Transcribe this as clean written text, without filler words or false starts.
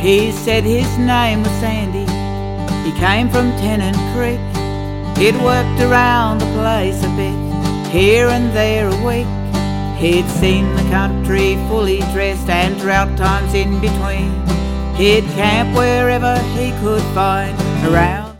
He said his name was Sandy, he came from Tennant Creek. He'd worked around the place a bit, here and there a week. He'd seen the country fully dressed and drought times in between. He'd camp wherever he could find around